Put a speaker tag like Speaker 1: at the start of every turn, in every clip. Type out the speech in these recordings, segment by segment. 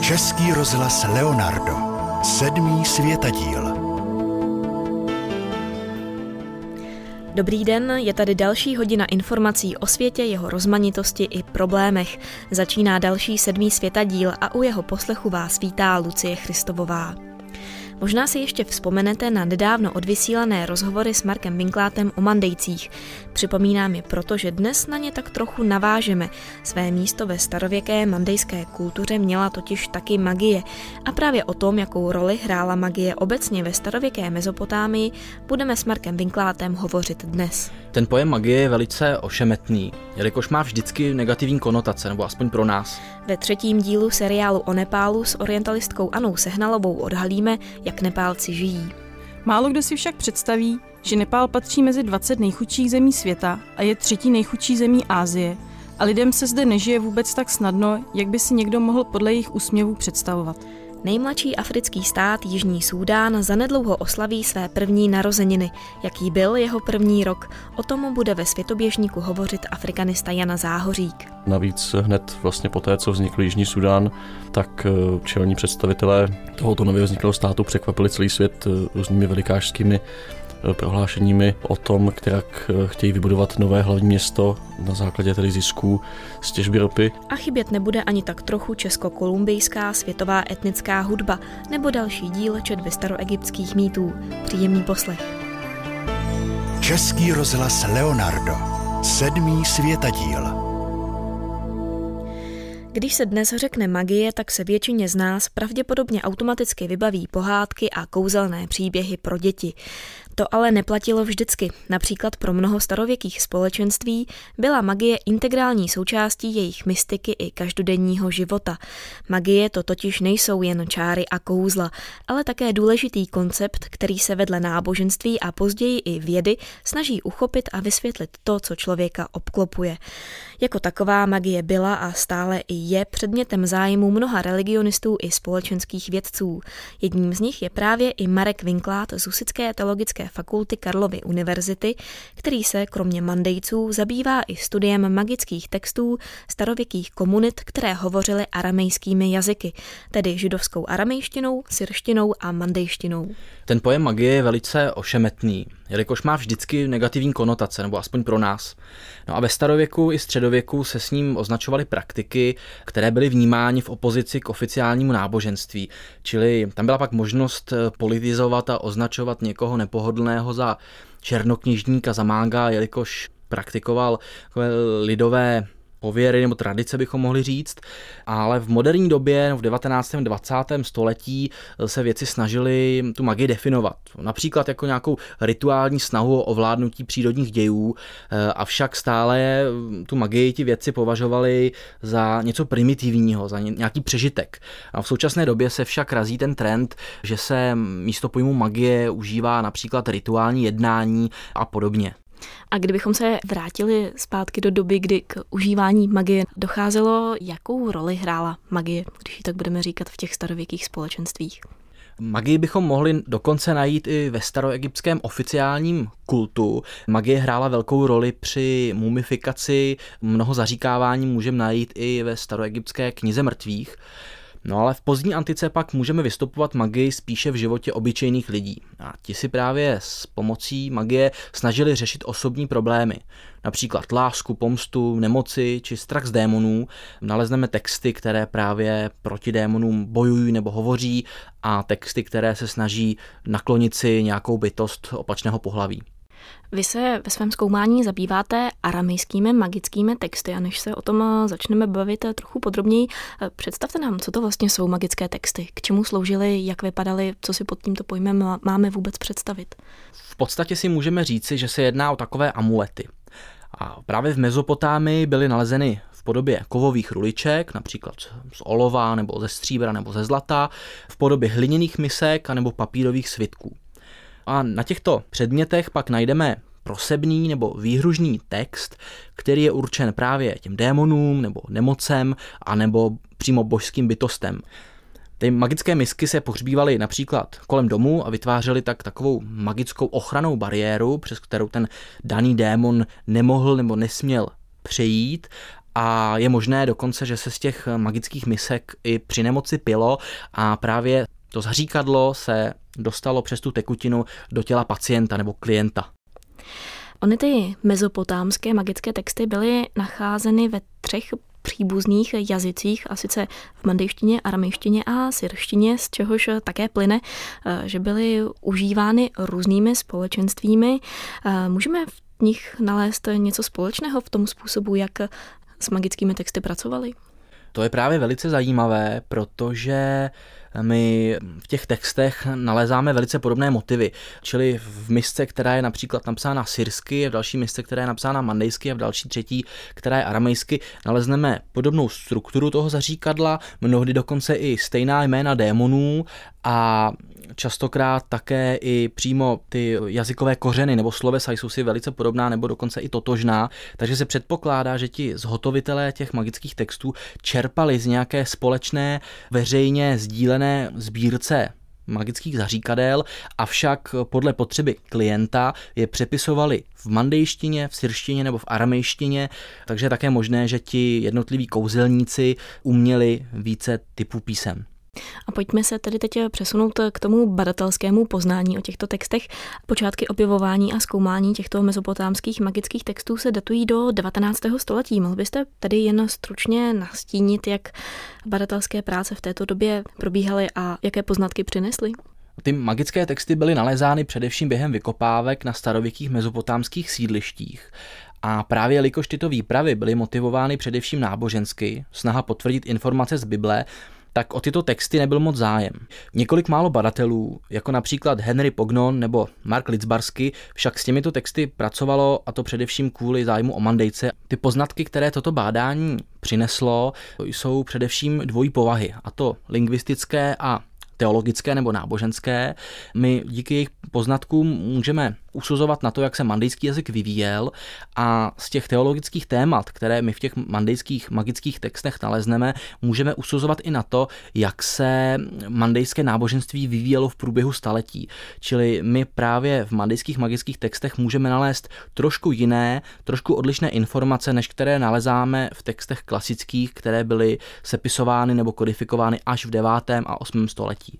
Speaker 1: Český rozhlas Leonardo. 7. světadíl.
Speaker 2: Dobrý den, je tady další hodina informací o světě, jeho rozmanitosti i problémech. Začíná další 7. světadíl a u jeho poslechu vás vítá Lucie Christovová. Možná si ještě vzpomenete na nedávno odvysílané rozhovory s Markem Winklátem o Mandejcích. Připomínám je proto, že dnes na ně tak trochu navážeme. Své místo ve starověké mandejské kultuře měla totiž taky magie. A právě o tom, jakou roli hrála magie obecně ve starověké Mezopotámii, budeme s Markem Winklátem hovořit dnes.
Speaker 3: Ten pojem magie je velice ošemetný, jelikož má vždycky negativní konotace, nebo aspoň pro nás.
Speaker 2: Ve 3. dílu seriálu o Nepálu s orientalistkou Anou Sehnalovou odhalíme, jak Nepálci žijí.
Speaker 4: Málo kdo si však představí, že Nepál patří mezi 20 nejchudších zemí světa a je 3. nejchudší zemí Asie a lidem se zde nežije vůbec tak snadno, jak by si někdo mohl podle jejich úsměvů představovat.
Speaker 2: Nejmladší africký stát Jižní Súdán zanedlouho oslaví své první narozeniny. Jaký byl jeho první rok? O tom bude ve Světoběžníku hovořit afrikanista Jana Záhořík.
Speaker 5: Navíc hned vlastně poté, co vznikl Jižní Súdán, tak čelní představitelé tohoto nově vzniklého státu překvapili celý svět různými velikářskými prohlášeními o tom, jak chtějí vybudovat nové hlavní město na základě tedy zisků z těžby ropy.
Speaker 2: A chybět nebude ani tak trochu česko-kolumbijská světová etnická hudba nebo další díl četby staroegyptských mýtů. Příjemný poslech.
Speaker 1: Český rozhlas Leonardo. 7. světadíl.
Speaker 2: Když se dnes řekne magie, tak se většině z nás pravděpodobně automaticky vybaví pohádky a kouzelné příběhy pro děti. To ale neplatilo vždycky. Například pro mnoho starověkých společenství byla magie integrální součástí jejich mystiky i každodenního života. Magie to totiž nejsou jen čáry a kouzla, ale také důležitý koncept, který se vedle náboženství a později i vědy snaží uchopit a vysvětlit to, co člověka obklopuje. Jako taková magie byla a stále i je předmětem zájmu mnoha religionistů i společenských vědců. Jedním z nich je právě i Marek Winklát z Husitské teologické fakulty Karlovy univerzity, který se kromě Mandejců zabývá i studiem magických textů starověkých komunit, které hovořily aramejskými jazyky, tedy židovskou aramejštinou, syrštinou a mandejštinou.
Speaker 3: Ten pojem magie je velice ošemetný, jelikož má vždycky negativní konotace, nebo aspoň pro nás. No a ve starověku i středověku se s ním označovaly praktiky, které byly vnímány v opozici k oficiálnímu náboženství. Čili tam byla pak možnost politizovat a označovat někoho nepohodlného za černokněžníka, za mága, jelikož praktikoval takové lidové pověry nebo tradice bychom mohli říct, ale v moderní době, v 19. a 20. století se věci snažili tu magii definovat. Například jako nějakou rituální snahu o ovládnutí přírodních dějů, avšak stále tu magii ti vědci považovali za něco primitivního, za nějaký přežitek. A v současné době se však razí ten trend, že se místo pojmu magie užívá například rituální jednání a podobně.
Speaker 2: A kdybychom se vrátili zpátky do doby, kdy k užívání magie docházelo, jakou roli hrála magie, když ji tak budeme říkat v těch starověkých společenstvích?
Speaker 3: Magii bychom mohli dokonce najít i ve staroegyptském oficiálním kultu. Magie hrála velkou roli při mumifikaci, mnoho zaříkávání můžeme najít i ve staroegyptské knize mrtvých. No ale v pozdní antice pak můžeme vystupovat magii spíše v životě obyčejných lidí. A ti si právě s pomocí magie snažili řešit osobní problémy. Například lásku, pomstu, nemoci či strach z démonů. Nalezneme texty, které právě proti démonům bojují nebo hovoří a texty, které se snaží naklonit si nějakou bytost opačného pohlaví.
Speaker 2: Vy se ve svém zkoumání zabýváte aramejskými magickými texty a než se o tom začneme bavit trochu podrobněji, představte nám, co to vlastně jsou magické texty, k čemu sloužily, jak vypadaly, co si pod tímto pojmem máme vůbec představit.
Speaker 3: V podstatě si můžeme říci, že se jedná o takové amulety. A právě v Mezopotámii byly nalezeny v podobě kovových ruliček, například z olova nebo ze stříbra nebo ze zlata, v podobě hliněných misek a nebo papírových svitků. A na těchto předmětech pak najdeme prosebný nebo výhružný text, který je určen právě těm démonům nebo nemocem a nebo přímo božským bytostem. Ty magické misky se pohřbívaly například kolem domu a vytvářely tak takovou magickou ochrannou bariéru, přes kterou ten daný démon nemohl nebo nesměl přejít a je možné dokonce, že se z těch magických misek i při nemoci pilo a právě to zaříkadlo se dostalo přes tu tekutinu do těla pacienta nebo klienta.
Speaker 2: Ony ty mezopotámské magické texty byly nacházeny ve 3 příbuzných jazycích, a sice v mandejštině, aramejštině a syrštině, z čehož také plyne, že byly užívány různými společenstvími. Můžeme v nich nalézt něco společného v tom způsobu, jak s magickými texty pracovali?
Speaker 3: To je právě velice zajímavé, protože my v těch textech nalézáme velice podobné motivy. Čili v misce, která je například napsána syrsky, v další misce, která je napsána mandejsky a v další třetí, která je aramejsky, nalezneme podobnou strukturu toho zaříkadla, mnohdy dokonce i stejná jména démonů a častokrát také i přímo ty jazykové kořeny nebo slovesa jsou si velice podobná nebo dokonce i totožná, takže se předpokládá, že ti zhotovitelé těch magických textů čerpali z nějaké společné veřejně sdílené sbírce magických zaříkadel, avšak podle potřeby klienta je přepisovali v mandejštině, v syrštině nebo v aramejštině, takže je také možné, že ti jednotliví kouzelníci uměli více typů písem.
Speaker 2: A pojďme se tedy teď přesunout k tomu badatelskému poznání o těchto textech. Počátky objevování a zkoumání těchto mezopotámských magických textů se datují do 19. století. Mohl byste tedy jen stručně nastínit, jak badatelské práce v této době probíhaly a jaké poznatky přinesly?
Speaker 3: Ty magické texty byly nalézány především během vykopávek na starověkých mezopotámských sídlištích. A právě jelikož tyto výpravy byly motivovány především nábožensky, snaha potvrdit informace z Bible, tak o tyto texty nebyl moc zájem. Několik málo badatelů, jako například Henry Pognon nebo Mark Lidzbarsky, však s těmito texty pracovalo, a to především kvůli zájmu o Mandejce. Ty poznatky, které toto bádání přineslo, jsou především dvojí povahy, a to lingvistické a teologické nebo náboženské. My díky jejich poznatkům můžeme usuzovat na to, jak se mandejský jazyk vyvíjel, a z těch teologických témat, které my v těch mandejských magických textech nalezneme, můžeme usuzovat i na to, jak se mandejské náboženství vyvíjelo v průběhu staletí. Čili my právě v mandejských magických textech můžeme nalézt trošku jiné, trošku odlišné informace, než které nalezáme v textech klasických, které byly sepisovány nebo kodifikovány až v 9. a 8. století.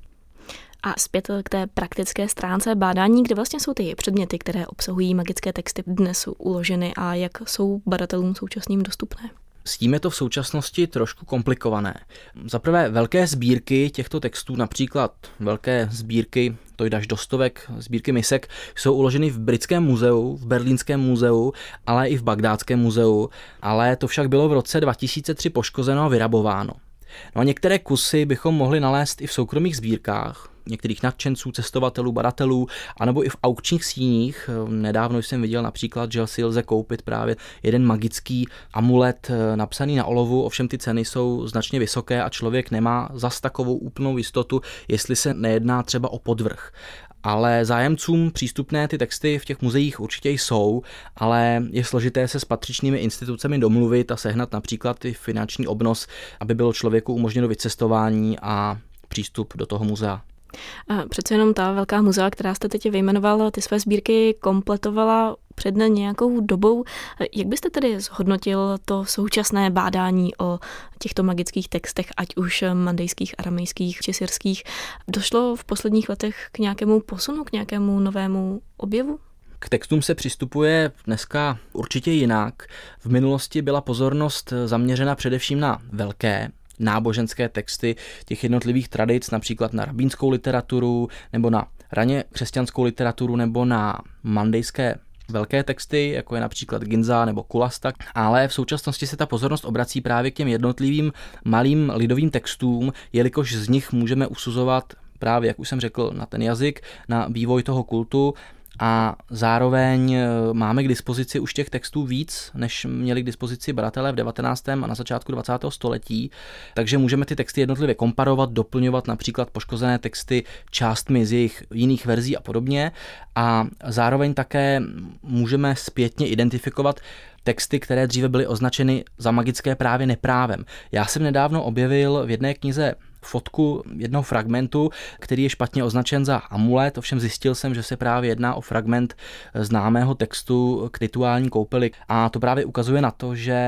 Speaker 2: A zpět k té praktické stránce bádání, kde vlastně jsou ty předměty, které obsahují magické texty, dnes uloženy a jak jsou badatelům současným dostupné?
Speaker 3: S tím je to v současnosti trošku komplikované. Za prvé velké sbírky těchto textů, například velké sbírky, to jde až do stovek sbírky misek, jsou uloženy v Britském muzeu, v Berlínském muzeu, ale i v Bagdádském muzeu, ale to však bylo v roce 2003 poškozeno a vyrabováno. No a některé kusy bychom mohli nalézt i v soukromých sbírkách některých nadšenců, cestovatelů, badatelů, anebo i v aukčních síních. Nedávno jsem viděl například, že si lze koupit právě jeden magický amulet napsaný na olovu, ovšem ty ceny jsou značně vysoké a člověk nemá zas takovou úplnou jistotu, jestli se nejedná třeba o podvrh. Ale zájemcům přístupné ty texty v těch muzeích určitě jsou, ale je složité se s patřičnými institucemi domluvit a sehnat například i finanční obnos, aby bylo člověku umožněno vycestování a přístup do toho muzea.
Speaker 2: A přece jenom ta velká muzea, která jste teď vyjmenovala, ty své sbírky kompletovala před nějakou dobou. Jak byste tedy zhodnotil to současné bádání o těchto magických textech, ať už mandejských, aramejských či syrských? Došlo v posledních letech k nějakému posunu, k nějakému novému objevu?
Speaker 3: K textům se přistupuje dneska určitě jinak. V minulosti byla pozornost zaměřena především na velké náboženské texty těch jednotlivých tradic, například na rabínskou literaturu, nebo na raně křesťanskou literaturu, nebo na mandejské velké texty, jako je například Ginza nebo Kulasta, ale v současnosti se ta pozornost obrací právě k těm jednotlivým malým lidovým textům, jelikož z nich můžeme usuzovat právě, jak už jsem řekl, na ten jazyk, na vývoj toho kultu, a zároveň máme k dispozici už těch textů víc, než měli k dispozici badatelé v 19. a na začátku 20. století, takže můžeme ty texty jednotlivě komparovat, doplňovat například poškozené texty částmi z jejich jiných verzí a podobně, a zároveň také můžeme zpětně identifikovat texty, které dříve byly označeny za magické právě neprávem. Já jsem nedávno objevil v jedné knize fotku jednoho fragmentu, který je špatně označen za amulet, ovšem zjistil jsem, že se právě jedná o fragment známého textu k rituální koupeli, a to právě ukazuje na to, že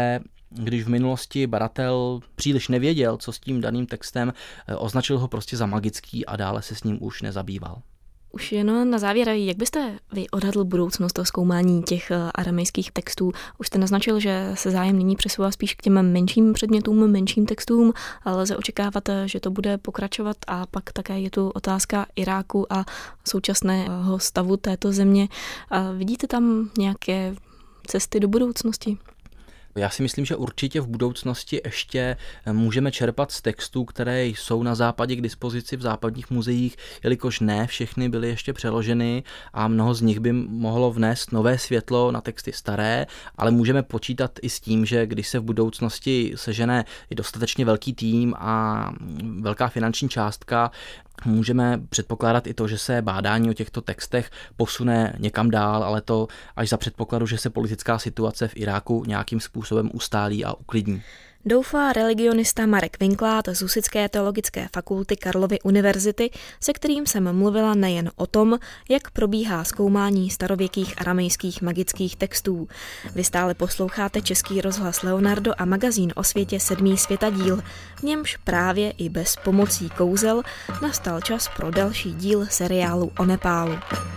Speaker 3: když v minulosti badatel příliš nevěděl, co s tím daným textem, označil ho prostě za magický a dále se s ním už nezabýval.
Speaker 2: Už jen na závěr, jak byste vy odhadl budoucnost toho zkoumání těch aramejských textů? Už jste naznačil, že se zájem nyní přesouvá spíš k těm menším předmětům, menším textům, ale lze očekávat, že to bude pokračovat a pak také je tu otázka Iráku a současného stavu této země. A vidíte tam nějaké cesty do budoucnosti?
Speaker 3: Já si myslím, že určitě v budoucnosti ještě můžeme čerpat z textů, které jsou na západě k dispozici v západních muzeích, jelikož ne všechny byly ještě přeloženy a mnoho z nich by mohlo vnést nové světlo na texty staré, ale můžeme počítat i s tím, že když se v budoucnosti sežene i dostatečně velký tým a velká finanční částka, můžeme předpokládat i to, že se bádání o těchto textech posune někam dál, ale to až za předpokladu, že se politická situace v Iráku nějakým způsobem ustálí a uklidní.
Speaker 2: Doufá religionista Marek Vinklát z Husitské teologické fakulty Karlovy univerzity, se kterým jsem mluvila nejen o tom, jak probíhá zkoumání starověkých aramejských magických textů. Vy stále posloucháte Český rozhlas Leonardo a magazín o světě 7. světadíl, v němž právě i bez pomocí kouzel nastal čas pro další díl seriálu o Nepálu.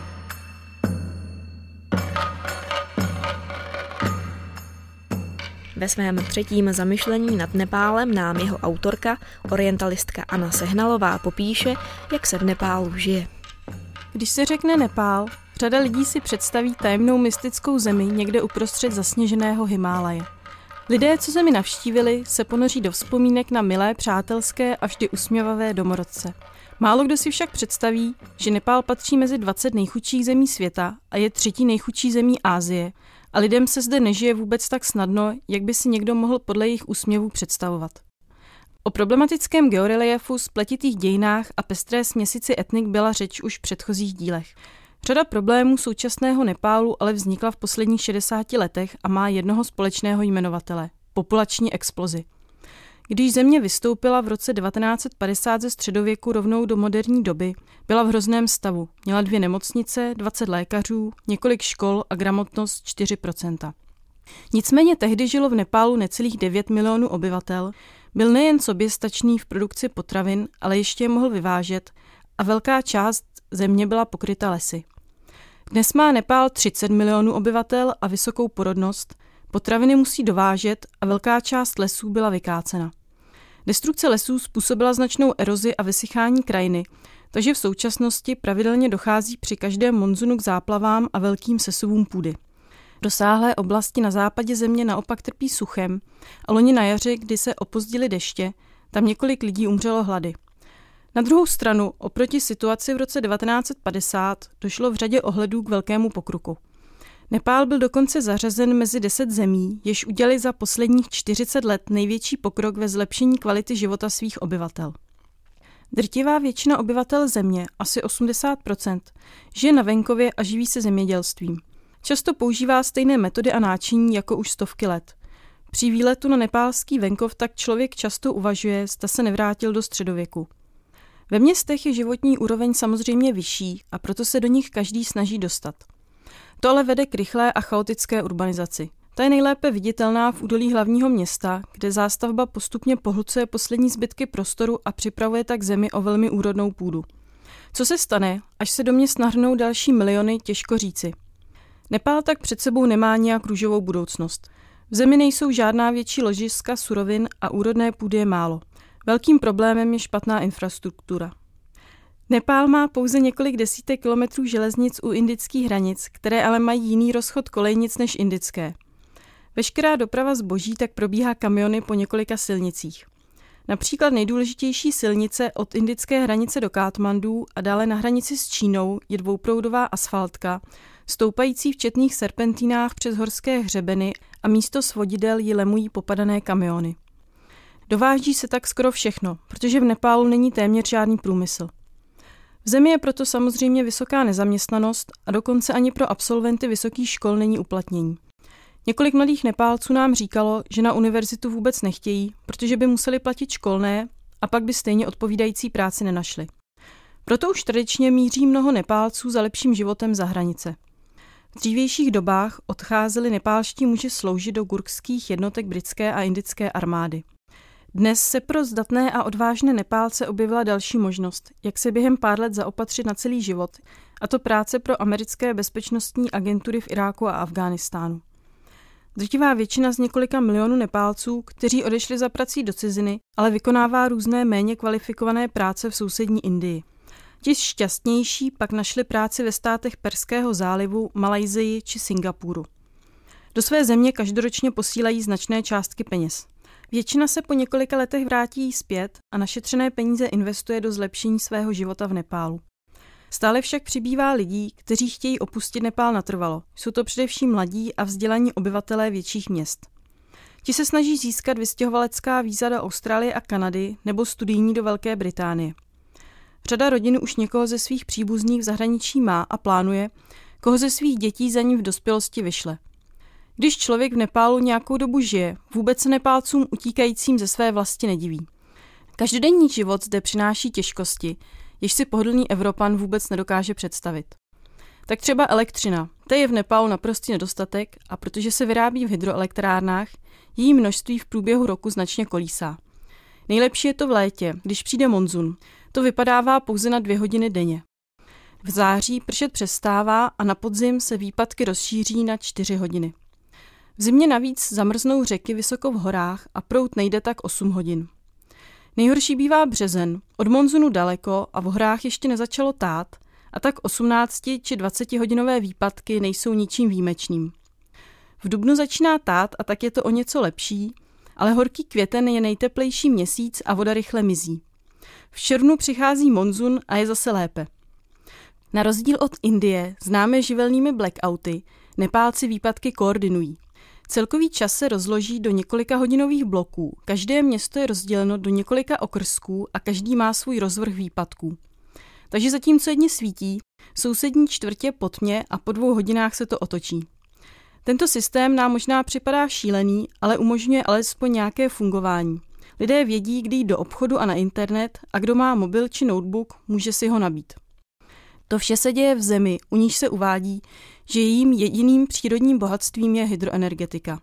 Speaker 2: Ve svém třetím zamyšlení nad Nepálem nám jeho autorka, orientalistka Anna Sehnalová, popíše, jak se v Nepálu žije.
Speaker 4: Když se řekne Nepál, řada lidí si představí tajemnou mystickou zemi někde uprostřed zasněženého Himálaje. Lidé, co zemi navštívili, se ponoří do vzpomínek na milé, přátelské a vždy usměvavé domorodce. Málo kdo si však představí, že Nepál patří mezi 20 nejchudších zemí světa a je třetí nejchudší zemí Asie, a lidem se zde nežije vůbec tak snadno, jak by si někdo mohl podle jejich úsměvů představovat. O problematickém georeliefu, spletitých dějinách a pestré směsici etnik byla řeč už v předchozích dílech. Řada problémů současného Nepálu ale vznikla v posledních 60 letech a má jednoho společného jmenovatele – populační explozi. Když země vystoupila v roce 1950 ze středověku rovnou do moderní doby, byla v hrozném stavu. Měla 2 nemocnice, 20 lékařů, několik škol a gramotnost 4%. Nicméně tehdy žilo v Nepálu necelých 9 milionů obyvatel, byl nejen soběstačný v produkci potravin, ale ještě je mohl vyvážet a velká část země byla pokryta lesy. Dnes má Nepál 30 milionů obyvatel a vysokou porodnost, potraviny musí dovážet a velká část lesů byla vykácena. Destrukce lesů způsobila značnou erozi a vysychání krajiny, takže v současnosti pravidelně dochází při každém monzunu k záplavám a velkým sesuvům půdy. Rozsáhlé oblasti na západě země naopak trpí suchem a loni na jaře, kdy se opozdily deště, tam několik lidí umřelo hlady. Na druhou stranu, oproti situaci v roce 1950, došlo v řadě ohledů k velkému pokroku. Nepál byl dokonce zařazen mezi 10 zemí, jež udělali za posledních 40 let největší pokrok ve zlepšení kvality života svých obyvatel. Drtivá většina obyvatel země, asi 80%, žije na venkově a živí se zemědělstvím. Často používá stejné metody a náčiní jako už stovky let. Při výletu na nepálský venkov tak člověk často uvažuje, zda se nevrátil do středověku. Ve městech je životní úroveň samozřejmě vyšší a proto se do nich každý snaží dostat. To ale vede k rychlé a chaotické urbanizaci. Ta je nejlépe viditelná v údolí hlavního města, kde zástavba postupně pohlcuje poslední zbytky prostoru a připravuje tak zemi o velmi úrodnou půdu. Co se stane, až se do měst nahrnou další miliony, těžko říci. Nepál tak před sebou nemá nějak růžovou budoucnost. V zemi nejsou žádná větší ložiska surovin a úrodné půdy je málo. Velkým problémem je špatná infrastruktura. Nepál má pouze několik desítek kilometrů železnic u indických hranic, které ale mají jiný rozchod kolejnic než indické. Veškerá doprava zboží tak probíhá kamiony po několika silnicích. Například nejdůležitější silnice od indické hranice do Kátmandu a dále na hranici s Čínou je dvouproudová asfaltka, stoupající v četných serpentínách přes horské hřebeny a místo svodidel ji lemují popadané kamiony. Dováží se tak skoro všechno, protože v Nepálu není téměř žádný průmysl. V zemi je proto samozřejmě vysoká nezaměstnanost a dokonce ani pro absolventy vysokých škol není uplatnění. Několik mladých Nepálců nám říkalo, že na univerzitu vůbec nechtějí, protože by museli platit školné a pak by stejně odpovídající práci nenašli. Proto už tradičně míří mnoho Nepálců za lepším životem za hranice. V dřívějších dobách odcházeli nepálští muži sloužit do gurkských jednotek britské a indické armády. Dnes se pro zdatné a odvážné Nepálce objevila další možnost, jak se během pár let zaopatřit na celý život, a to práce pro americké bezpečnostní agentury v Iráku a Afghánistánu. Drtivá většina z několika milionů Nepálců, kteří odešli za prací do ciziny, ale vykonává různé méně kvalifikované práce v sousední Indii. Ti šťastnější pak našli práci ve státech Perského zálivu, Malajsii či Singapuru. Do své země každoročně posílají značné částky peněz. Většina se po několika letech vrátí zpět a našetřené peníze investuje do zlepšení svého života v Nepálu. Stále však přibývá lidí, kteří chtějí opustit Nepál natrvalo. Jsou to především mladí a vzdělaní obyvatelé větších měst. Ti se snaží získat vystěhovalecká víza do Austrálie a Kanady nebo studijní do Velké Británie. Řada rodin už někoho ze svých příbuzných v zahraničí má a plánuje, koho ze svých dětí za ním v dospělosti vyšle. Když člověk v Nepálu nějakou dobu žije, vůbec se Nepálcům utíkajícím ze své vlasti nediví. Každodenní život zde přináší těžkosti, jež si pohodlný Evropan vůbec nedokáže představit. Tak třeba elektřina. Té je v Nepálu naprostý nedostatek a protože se vyrábí v hydroelektrárnách, její množství v průběhu roku značně kolísá. Nejlepší je to v létě, když přijde monzun. To vypadává pouze na 2 hodiny denně. V září pršet přestává a na podzim se výpadky rozšíří na 4 hodiny. V zimě navíc zamrznou řeky vysoko v horách a proud nejde tak 8 hodin. Nejhorší bývá březen, od monzunu daleko a v horách ještě nezačalo tát, a tak 18 či 20 hodinové výpadky nejsou ničím výjimečným. V dubnu začíná tát a tak je to o něco lepší, ale horký květen je nejteplejší měsíc a voda rychle mizí. V červnu přichází monzun a je zase lépe. Na rozdíl od Indie, známé živelnými blackouty, Nepálci výpadky koordinují. Celkový čas se rozloží do několika hodinových bloků, každé město je rozděleno do několika okrsků a každý má svůj rozvrh výpadků. Takže zatímco jedni svítí, sousední čtvrtě po tmě a po 2 hodinách se to otočí. Tento systém nám možná připadá šílený, ale umožňuje alespoň nějaké fungování. Lidé vědí, kdy jít do obchodu a na internet a kdo má mobil či notebook, může si ho nabít. To vše se děje v zemi, u níž se uvádí, že jejím jediným přírodním bohatstvím je hydroenergetika.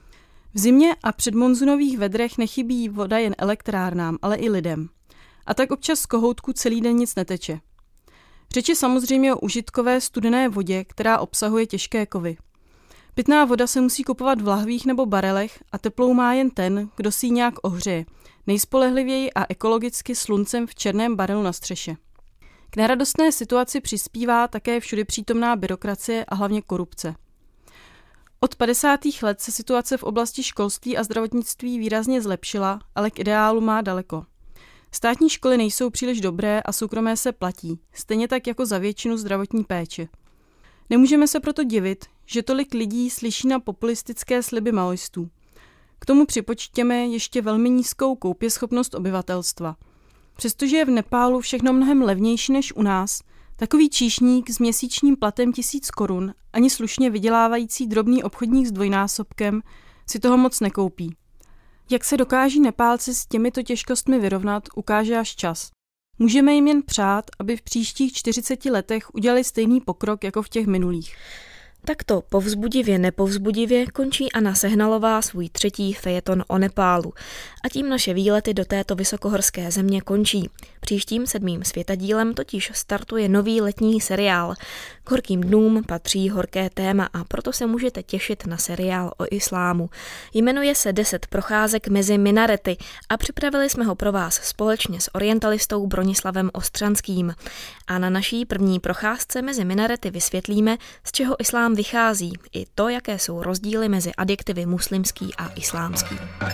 Speaker 4: V zimě a předmonzunových vedrech nechybí voda jen elektrárnám, ale i lidem. A tak občas z kohoutku celý den nic neteče. Řeč je samozřejmě o užitkové studené vodě, která obsahuje těžké kovy. Pitná voda se musí kupovat v lahvích nebo barelech a teplou má jen ten, kdo si ji nějak ohřeje, nejspolehlivěji a ekologicky sluncem v černém barelu na střeše. K neradostné situaci přispívá také všude přítomná byrokracie a hlavně korupce. Od 50. let se situace v oblasti školství a zdravotnictví výrazně zlepšila, ale k ideálu má daleko. Státní školy nejsou příliš dobré a soukromé se platí, stejně tak jako za většinu zdravotní péče. Nemůžeme se proto divit, že tolik lidí slyší na populistické sliby maoistů. K tomu připočtěme ještě velmi nízkou koupěschopnost obyvatelstva. Přestože je v Nepálu všechno mnohem levnější než u nás, takový číšník s měsíčním platem 1000 korun, ani slušně vydělávající drobný obchodník s dvojnásobkem, si toho moc nekoupí. Jak se dokáží Nepálci s těmito těžkostmi vyrovnat, ukáže až čas. Můžeme jim jen přát, aby v příštích 40 letech udělali stejný pokrok jako v těch minulých.
Speaker 2: Takto povzbudivě nepovzbudivě končí Anna Sehnalová svůj 3. fejeton o Nepálu. A tím naše výlety do této vysokohorské země končí. Příštím 7. světadílem totiž startuje nový letní seriál. K horkým dnům patří horké téma a proto se můžete těšit na seriál o islámu. Jmenuje se 10 procházek mezi minarety a připravili jsme ho pro vás společně s orientalistou Bronislavem Ostřanským. A na naší první procházce mezi minarety vysvětlíme, z čeho islám vychází, i to, jaké jsou rozdíly mezi adjektivy muslimský a islámský.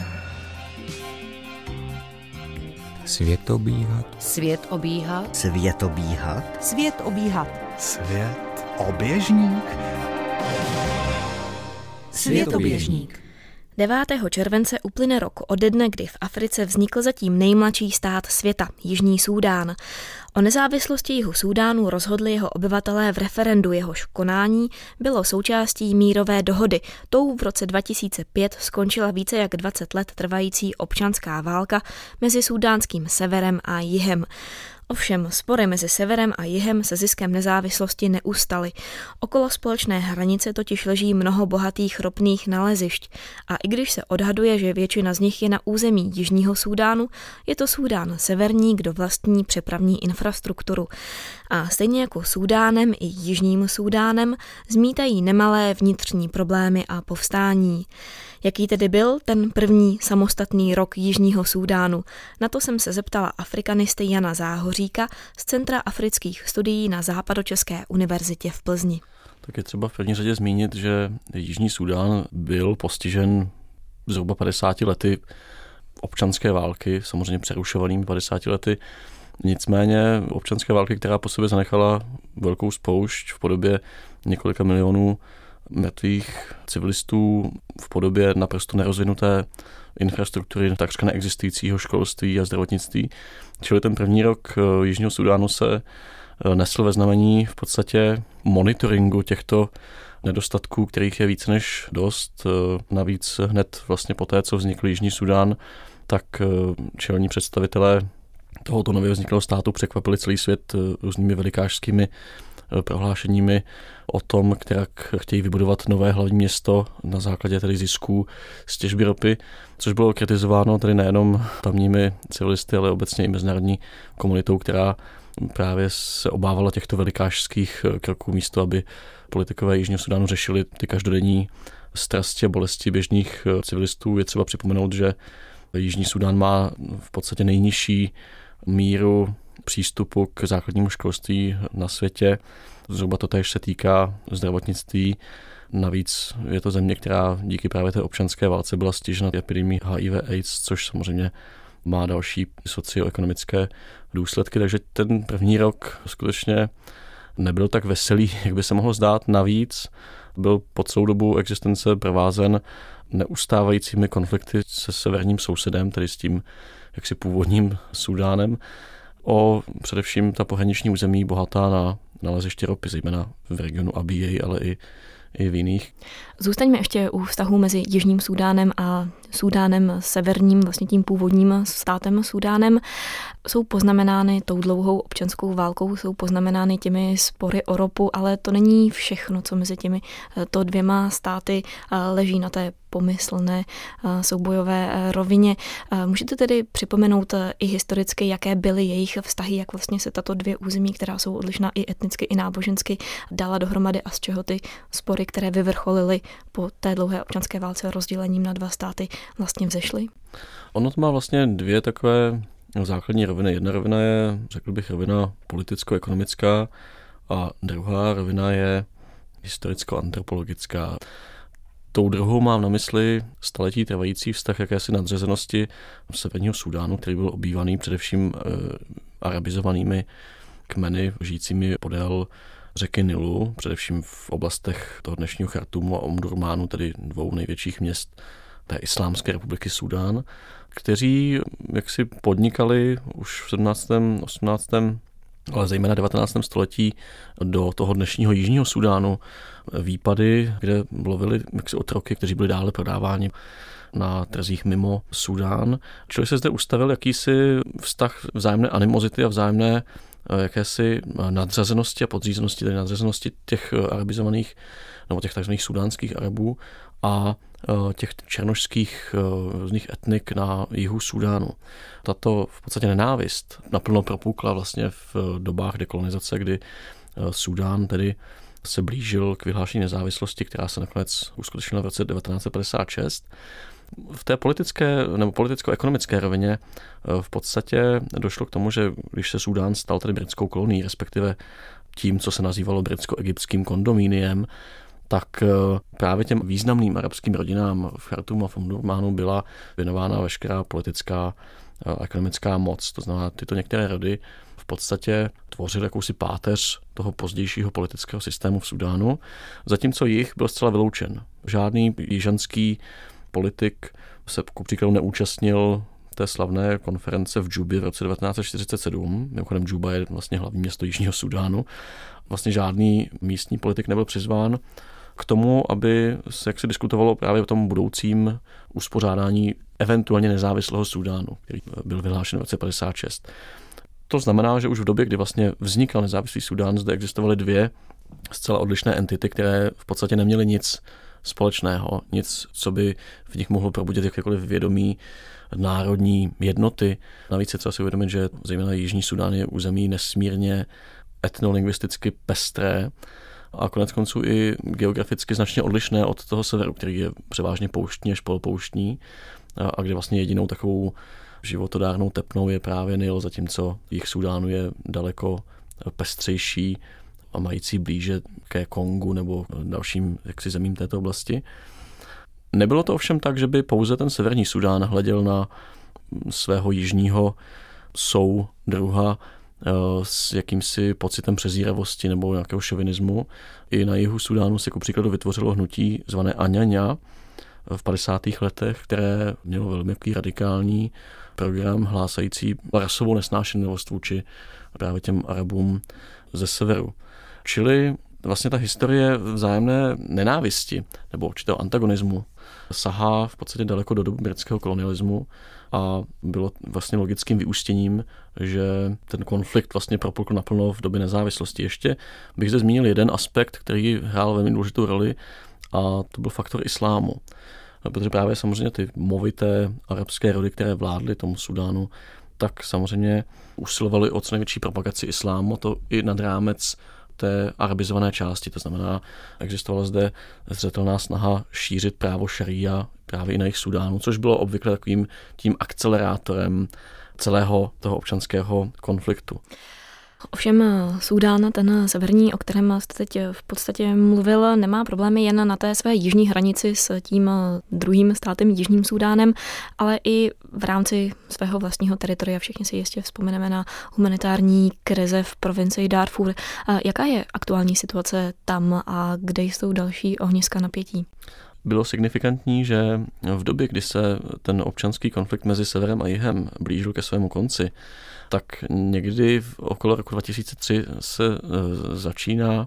Speaker 6: Svět obíhat.
Speaker 7: Svět obíhat.
Speaker 8: Svět obíhat.
Speaker 7: Svět obíhat.
Speaker 1: Svět oběžník.
Speaker 7: Světoběžník.
Speaker 2: 9. července uplyne rok ode dne, kdy v Africe vznikl zatím nejmladší stát světa, Jižní Súdán. O nezávislosti Jihu Súdánu rozhodli jeho obyvatelé v referendu, jehož konání bylo součástí mírové dohody. Tou v roce 2005 skončila více jak 20 let trvající občanská válka mezi súdánským severem a jihem. Ovšem spory mezi severem a jihem se ziskem nezávislosti neustaly. Okolo společné hranice totiž leží mnoho bohatých ropných nalezišť a i když se odhaduje, že většina z nich je na území Jižního Súdánu, je to Súdán severní, kdo vlastní přepravní infrastrukturu. A stejně jako Súdánem i Jižním Súdánem zmítají nemalé vnitřní problémy a povstání. Jaký tedy byl ten první samostatný rok Jižního Súdánu? Na to jsem se zeptala afrikanisty Jana Záhoříka z Centra afrických studií na Západočeské univerzitě v Plzni.
Speaker 5: Tak je třeba v první řadě zmínit, že Jižní Súdán byl postižen zhruba 50 lety občanské války, samozřejmě přerušovanými 50 lety. Nicméně občanské války, která po sobě zanechala velkou spoušť v podobě několika milionů mrtvých civilistů, v podobě naprosto nerozvinuté infrastruktury, takřka neexistujícího školství a zdravotnictví. Čili ten první rok Jižního Súdánu se nesl ve znamení v podstatě monitoringu těchto nedostatků, kterých je více než dost. Navíc hned vlastně poté, co vznikl Jižní Súdán, tak čelní představitelé tohoto nově vzniklého státu překvapili celý svět různými velikářskými prohlášeními o tom, jak chtějí vybudovat nové hlavní město na základě tedy zisků z těžby ropy, což bylo kritizováno tedy nejenom tamními civilisty, ale obecně i mezinárodní komunitou, která právě se obávala těchto velikářských kroků místo, aby politikové Jižního Súdánu řešili ty každodenní strasti a bolesti běžných civilistů. Je třeba připomenout, že Jižní Súdán má v podstatě nejnižší míru přístupu k základnímu školství na světě. Zhruba to též se týká zdravotnictví. Navíc je to země, která díky právě té občanské válce byla stižena epidemií HIV/AIDS, což samozřejmě má další socioekonomické důsledky. Takže ten první rok skutečně nebyl tak veselý, jak by se mohlo zdát. Navíc byl po celou dobu existence provázen neustávajícími konflikty se severním sousedem, tedy s tím jaksi původním Súdánem, o především ta pohraniční území bohatá na naleziště ropy, zejména v regionu Abíji, ale i v jiných.
Speaker 2: Zůstaňme ještě u vztahu mezi Jižním Súdánem a Súdánem severním, vlastně tím původním státem Súdánem. Jsou poznamenány tou dlouhou občanskou válkou, jsou poznamenány těmi spory o ropu, ale to není všechno, co mezi těmi to dvěma státy leží na té pomyslné soubojové rovině. Můžete tedy připomenout i historicky, jaké byly jejich vztahy, jak vlastně se tato dvě území, která jsou odlišná i etnicky, i nábožensky, dala dohromady a z čeho ty spory, které vyvrcholily po té dlouhé občanské válce rozdělením na dva státy, vlastně vzešly?
Speaker 5: Ono to má vlastně dvě takové základní roviny. Jedna rovina je, řekl bych, rovina politicko-ekonomická a druhá rovina je historicko-antropologická. Tou druhou mám na mysli staletí trvající vztah jakési nadřazenosti severního Súdánu, který byl obývaný především arabizovanými kmeny žijícími podél řeky Nilu, především v oblastech toho dnešního Chartumu a Omdurmánu, tedy dvou největších měst té Islámské republiky Súdán, kteří jaksi podnikali už v 17., 18., ale zejména 19. století do toho dnešního Jižního Súdánu výpady, kde lovili jaksi otroky, kteří byli dále prodáváni na trzích mimo Súdán. Čili se zde ustavil jakýsi vztah vzájemné animozity a vzájemné jakési nadřazenosti a podřízenosti, tedy nadřazenosti těch arabizovaných nebo těch takzvaných sudánských Arabů a těch černošských různých etnik na jihu Súdánu. Tato v podstatě nenávist naplno propukla vlastně v dobách dekolonizace, kdy Súdán tedy se blížil k vyhlášení nezávislosti, která se nakonec uskutečnila v roce 1956. V té politické nebo politicko-ekonomické rovině v podstatě došlo k tomu, že když se Súdán stal tedy britskou kolonií, respektive tím, co se nazývalo britsko-egyptským kondomíniem, tak právě těm významným arabským rodinám v Chartumu a v Omdurmánu byla věnována veškerá politická a ekonomická moc. To znamená, tyto některé rody v podstatě tvořily jakousi páteř toho pozdějšího politického systému v Súdánu, zatímco jih byl zcela vyloučen. Žádný jižanský politik se ku příkladu neúčastnil té slavné konference v Džubě v roce 1947. Mimochodem Džuba je vlastně hlavní město Jižního Súdánu. Vlastně žádný místní politik nebyl přizván k tomu, aby se jaksi diskutovalo právě o tom budoucím uspořádání eventuálně nezávislého Súdánu, který byl vyhlášen v roce 1956. To znamená, že už v době, kdy vlastně vznikal nezávislý Súdán, zde existovaly dvě zcela odlišné entity, které v podstatě neměly nic společného, nic, co by v nich mohlo probudit jakékoliv vědomí národní jednoty. Navíc je třeba si uvědomit, že zejména Jižní Súdán je území nesmírně etnolingvisticky pestré a koneckonců i geograficky značně odlišné od toho severu, který je převážně pouštní až polopouštní a kde vlastně jedinou takovou životodárnou tepnou je právě Nil, zatímco jih Súdánu je daleko pestřejší a mající blíže ke Kongu nebo dalším zemím této oblasti. Nebylo to ovšem tak, že by pouze ten severní Súdán hleděl na svého jižního soudruha s jakýmsi pocitem přezíravosti nebo nějakého šovinismu. I na jihu Súdánu se ku příkladu vytvořilo hnutí zvané Aňaňa v 50. letech, které mělo velmi radikální program hlásající rasovou nesnášenlivost vůči právě těm Arabům ze severu. Čili vlastně ta historie vzájemné nenávisti nebo určitého antagonismu sahá v podstatě daleko do doby britského kolonialismu a bylo vlastně logickým vyústěním, že ten konflikt vlastně propukl naplno v době nezávislosti. Ještě bych zde zmínil jeden aspekt, který hrál velmi důležitou roli, a to byl faktor islámu. Protože právě samozřejmě ty movité arabské rody, které vládly tomu Súdánu, tak samozřejmě usilovali o co největší propagaci islámu, to i nad rámec té arabizované části. To znamená, existovala zde zřetelná snaha šířit právo šaría právě i na jih Súdánu, což bylo obvykle takovým tím akcelerátorem celého toho občanského konfliktu.
Speaker 2: Ovšem Súdán, ten severní, o kterém jste teď v podstatě mluvil, nemá problémy jen na té své jižní hranici s tím druhým státem Jižním Súdánem, ale i v rámci svého vlastního teritoria. Všichni si jistě vzpomeneme na humanitární krize v provincii Darfur. Jaká je aktuální situace tam a kde jsou další ohniska napětí?
Speaker 5: Bylo signifikantní, že v době, kdy se ten občanský konflikt mezi severem a jihem blížil ke svému konci, tak někdy okolo roku 2003 se začíná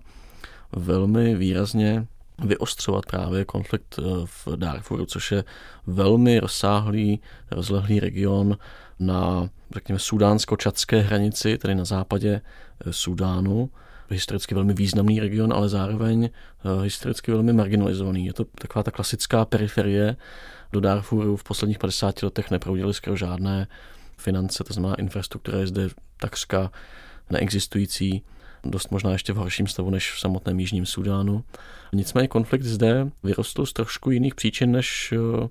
Speaker 5: velmi výrazně vyostřovat právě konflikt v Darfuru, což je velmi rozsáhlý, rozlehlý region na, řekněme, sudánsko-čadské hranici, tedy na západě Súdánu. Historicky velmi významný region, ale zároveň historicky velmi marginalizovaný. Je to taková ta klasická periferie. Do Darfuru v posledních 50 letech neproudily skoro žádné finance, to znamená infrastruktura je zde takřka neexistující, dost možná ještě v horším stavu než v samotném Jižním Súdánu. Nicméně konflikt zde vyrostl z trošku jiných příčin než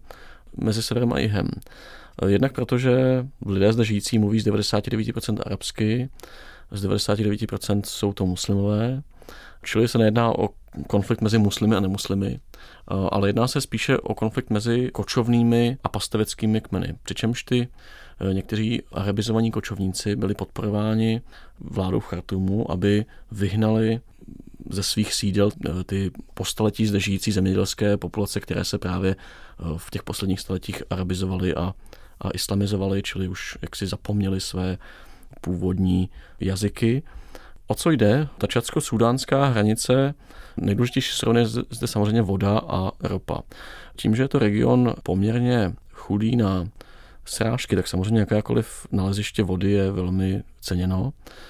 Speaker 5: mezi severem a jihem. Jednak protože lidé zde žijící mluví z 99% arabsky, z 99% jsou to muslimové, čili se nejedná o konflikt mezi muslimy a nemuslimy, ale jedná se spíše o konflikt mezi kočovnými a pasteveckými kmeny. Přičemž ty někteří arabizovaní kočovníci byli podporováni vládou v Chartumu, aby vyhnali ze svých sídel ty po staletí zde žijící zemědělské populace, které se právě v těch posledních staletích arabizovaly a islamizovaly, čili už jaksi zapomněli své původní jazyky. O co jde? Ta čadsko-súdánská hranice, nejdůležitější surovina je zde samozřejmě voda a ropa. Tím, že je to region poměrně chudý na srážky, tak samozřejmě jakékoliv naleziště vody je velmi ceněno.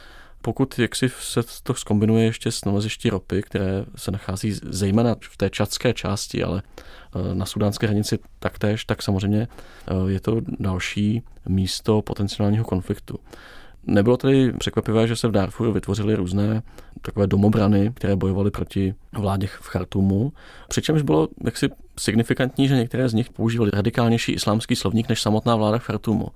Speaker 5: Pokud jaksi se to zkombinuje ještě s nalezišti ropy, které se nachází zejména v té čadské části, ale na sudánské hranici taktéž, tak samozřejmě je to další místo potenciálního konfliktu. Nebylo tedy překvapivé, že se v Darfuru vytvořily různé takové domobrany, které bojovaly proti vládě v Chartumu, přičemž bylo jaksi signifikantní, že některé z nich používaly radikálnější islámský slovník než samotná vláda v Chartumu.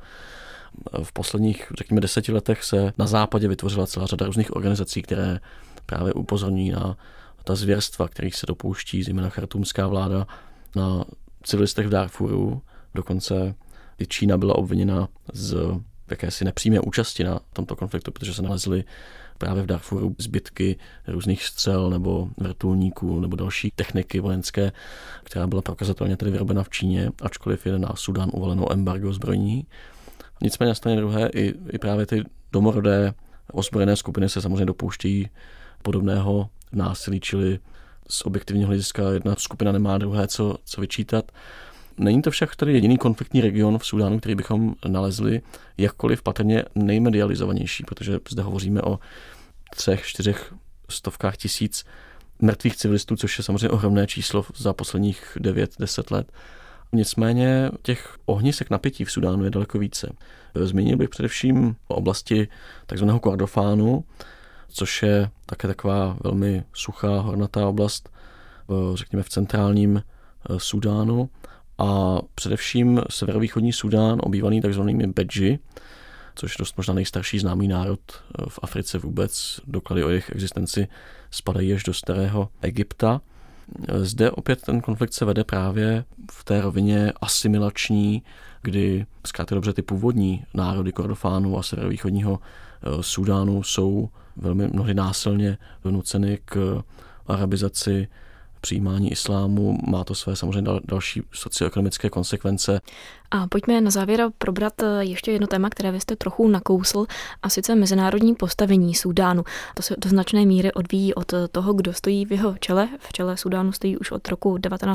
Speaker 5: V posledních, řekněme, 10 letech se na západě vytvořila celá řada různých organizací, které právě upozorní na ta zvěrstva, kterých se dopouští zejména chartumská vláda na civilistech v Darfuru. Dokonce i Čína byla obviněna z jakési nepřímé účasti na tomto konfliktu, protože se nalezly právě v Darfuru zbytky různých střel nebo vrtulníků nebo další techniky vojenské, která byla prokazatelně tedy vyrobena v Číně, ačkoliv je na Súdán uvaleno embargo zbrojní. Nicméně na straně druhé i právě ty domorodé ozbrojené skupiny se samozřejmě dopouštějí podobného násilí, čili z objektivního hlediska jedna skupina nemá druhé co vyčítat. Není to však tady jediný konfliktní region v Súdánu, který bychom nalezli jakkoliv patrně nejmedializovanější, protože zde hovoříme o 3-4 stovkách tisíc mrtvých civilistů, což je samozřejmě ohromné číslo za posledních 9-10 let. Nicméně těch ohnisek napětí v Súdánu je daleko více. Zmínil bych především oblasti takzvaného Kordofánu, což je také taková velmi suchá, hornatá oblast, řekněme v centrálním Súdánu, a především severovýchodní Súdán, obývaný takzvanými Bedži, což je dost možná nejstarší známý národ v Africe vůbec. Doklady o jejich existenci spadají až do starého Egypta. Zde opět ten konflikt se vede právě v té rovině asimilační, kdy zkrátka dobře ty původní národy Kordofánu a severovýchodního Súdánu jsou velmi mnohdy násilně donuceny k arabizaci, přijímání islámu. Má to své samozřejmě další socioekonomické konsekvence.
Speaker 2: A pojďme na závěr probrat ještě jedno téma, které vy jste trochu nakousl, a sice mezinárodní postavení Súdánu. To se do značné míry odvíjí od toho, kdo stojí v jeho čele. V čele Súdánu stojí už od roku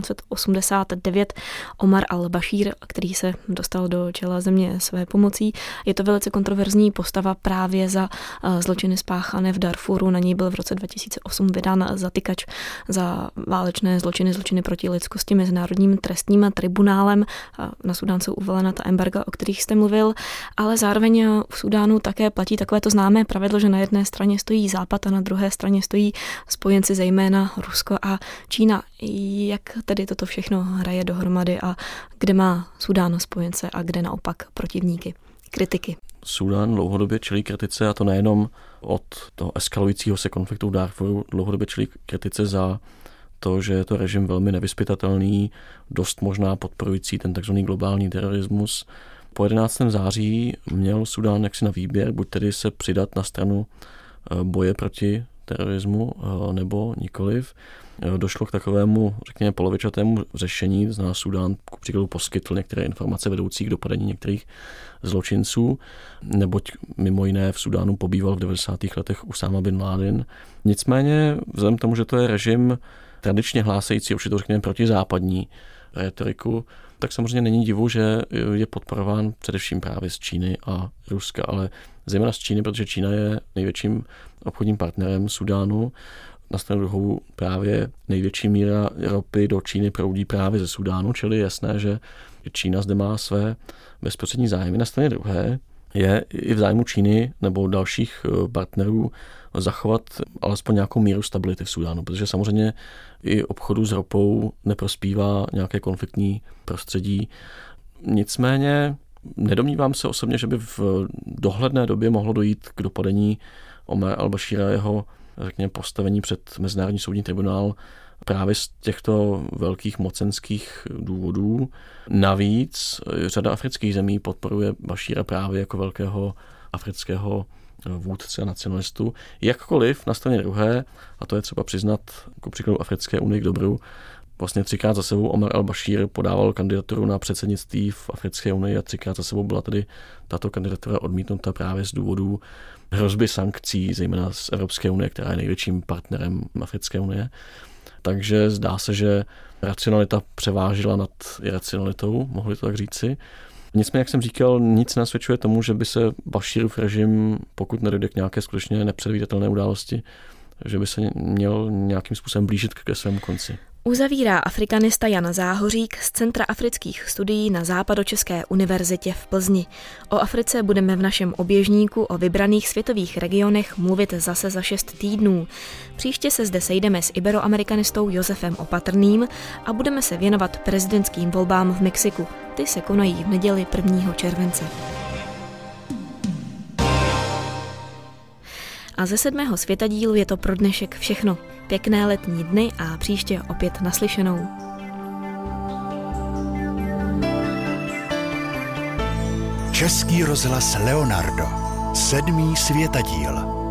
Speaker 2: 1989 Omar al-Bashir, který se dostal do čela země své pomocí. Je to velice kontroverzní postava právě za zločiny spáchané v Darfuru. Na něj byl v roce 2008 vydán zatykač za válečné zločiny proti lidskosti Mezinárodním trestním tribunálem. Na Súdán jsou uvalena ta embarga, o kterých jste mluvil, ale zároveň v Súdánu také platí takovéto známé pravidlo, že na jedné straně stojí Západ a na druhé straně stojí spojenci, zejména Rusko a Čína. Jak tedy toto všechno hraje dohromady a kde má Súdán spojence a kde naopak protivníky, kritiky?
Speaker 5: Súdán dlouhodobě čelí kritice, a to nejenom od toho eskalujícího se konfliktu v Darfuru, dlouhodobě čelí kritice za to, že je to režim velmi nevyzpytatelný, dost možná podporující ten takzvaný globální terorismus. Po 11. září měl Súdán jaksi na výběr, buď tedy se přidat na stranu boje proti terorismu, nebo nikoliv. Došlo k takovému, řekněme, polovičatému řešení, znamená Súdán ku příkladu poskytl některé informace vedoucí k dopadení některých zločinců, neboť mimo jiné v Súdánu pobýval v 90. letech Usáma bin Laden. Nicméně, vzhledem k tomu, že to je režim tradičně hlásající určitou, řekněme, protizápadní rétoriku, tak samozřejmě není divu, že je podporován především právě z Číny a Ruska, ale zejména z Číny, protože Čína je největším obchodním partnerem Súdánu. Na stranu druhou právě největší míra ropy do Číny proudí právě ze Súdánu, čili je jasné, že Čína zde má své bezprostřední zájmy. Na straně druhé je i v zájmu Číny nebo dalších partnerů zachovat alespoň nějakou míru stability v Súdánu, protože samozřejmě i obchodu s ropou neprospívá nějaké konfliktní prostředí. Nicméně nedomnívám se osobně, že by v dohledné době mohlo dojít k dopadení Omara al-Bashira, jeho, řekněme, postavení před Mezinárodní soudní tribunál právě z těchto velkých mocenských důvodů. Navíc řada afrických zemí podporuje Bashira právě jako velkého afrického vůdce a nacionalistu. Jakkoliv na straně druhé, a to je třeba přiznat jako příkladu Africké unie k dobru, vlastně 3krát za sebou Omar al-Bashir podával kandidaturu na předsednictví v Africké unii a 3krát za sebou byla tedy tato kandidatura odmítnuta právě z důvodů hrozby sankcí, zejména z Evropské unie, která je největším partnerem Africké unie. Takže zdá se, že racionalita převážila nad iracionalitou, mohli to tak říci. Nicméně, jak jsem říkal, nic nasvědčuje tomu, že by se Bashirův režim, pokud nedojde k nějaké skutečně nepředvídatelné události, že by se měl nějakým způsobem blížit ke svému konci.
Speaker 2: Uzavírá afrikanista Jan Záhořík z Centra afrických studií na Západočeské univerzitě v Plzni. O Africe budeme v našem oběžníku o vybraných světových regionech mluvit zase za 6 týdnů. Příště se zde sejdeme s iberoamerikanistou Josefem Opatrným a budeme se věnovat prezidentským volbám v Mexiku. Ty se konají v neděli 1. července. A ze 7. světadílu je to pro dnešek všechno. Pěkné letní dny a příště opět naslyšenou.
Speaker 1: Český rozhlas Leonardo. 7. světadíl.